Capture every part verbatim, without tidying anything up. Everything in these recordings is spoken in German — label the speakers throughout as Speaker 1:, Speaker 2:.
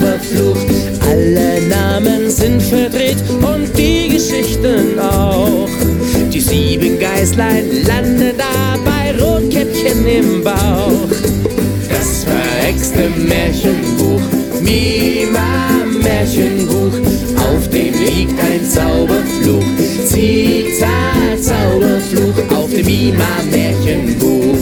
Speaker 1: Zauberfluch. Alle Namen sind verdreht und die Geschichten auch. Die sieben Geißlein landen da bei Rotkäppchen im Bauch. Das verhexte Märchenbuch, Mima Märchenbuch, auf dem liegt ein Zauberfluch. Zitat Zauberfluch auf dem Mima Märchenbuch.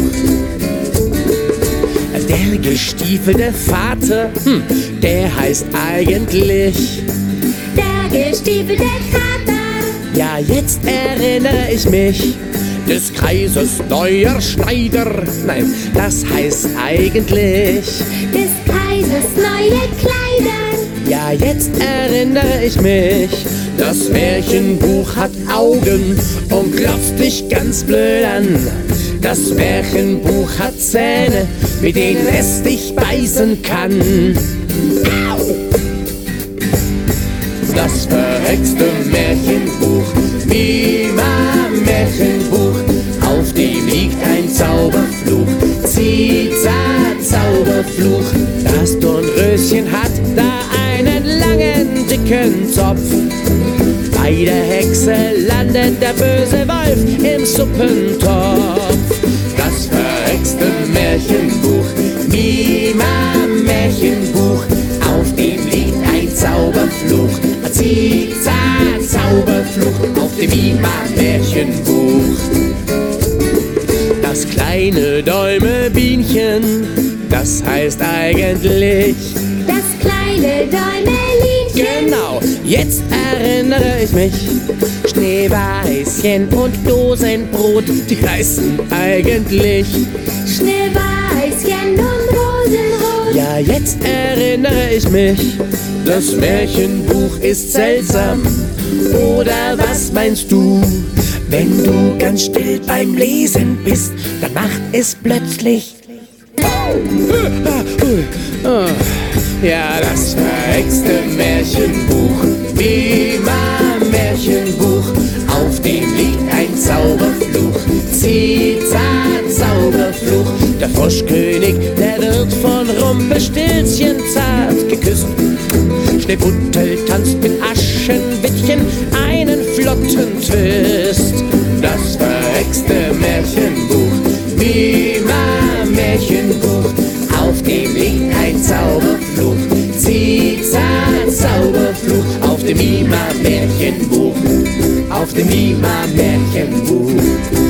Speaker 1: Der gestiefelte Vater, hm, der heißt eigentlich
Speaker 2: Der gestiefelte Vater.
Speaker 1: Ja, jetzt erinnere ich mich, des Kaisers neuer Schneider. Nein, das heißt eigentlich
Speaker 2: Des Kaisers neue Kleider.
Speaker 1: Ja, jetzt erinnere ich mich, das Märchenbuch hat Augen und klopft dich ganz blöd an. Das Märchenbuch hat Zähne, mit denen es dich beißen kann. Au! Das verhexte Märchenbuch, Mima Märchenbuch, auf dem liegt ein Zauberfluch. Zitat Zauberfluch. Das Dornröschen hat da einen langen, dicken Zopf. Bei der Hexe landet der böse Wolf im Suppentopf. Das verhexte Märchenbuch, Mima Märchenbuch, auf dem liegt ein Zauberfluch. Zitat Zauberfluch auf dem Mima Märchenbuch. Das kleine Däumebienchen, das heißt eigentlich
Speaker 2: Das kleine Däumelinchen.
Speaker 1: Genau, jetzt erinnere ich mich. Schneeweißchen und Dosenbrot, die heißen eigentlich
Speaker 2: Schneeweißchen und Rosenrot.
Speaker 1: Ja, jetzt erinnere ich mich. Das Märchenbuch ist seltsam. Oder was meinst du? Wenn du ganz still beim Lesen bist, dann macht es plötzlich ja, das verhexte Märchenbuch, Mima Märchenbuch, auf dem liegt ein Zauberfluch. Zitat Zauberfluch. Der Froschkönig, der wird von Rumpelstilzchen zart geküsst. Schneebuttel tanzt mit Aschenwittchen einen flotten Twist. Das verhexte Märchenbuch, Mima Märchenbuch, auf dem liegt ein Zauberfluch. Zitat Zauberfluch auf dem Mima Märchenbuch, auf dem Mima Märchenbuch.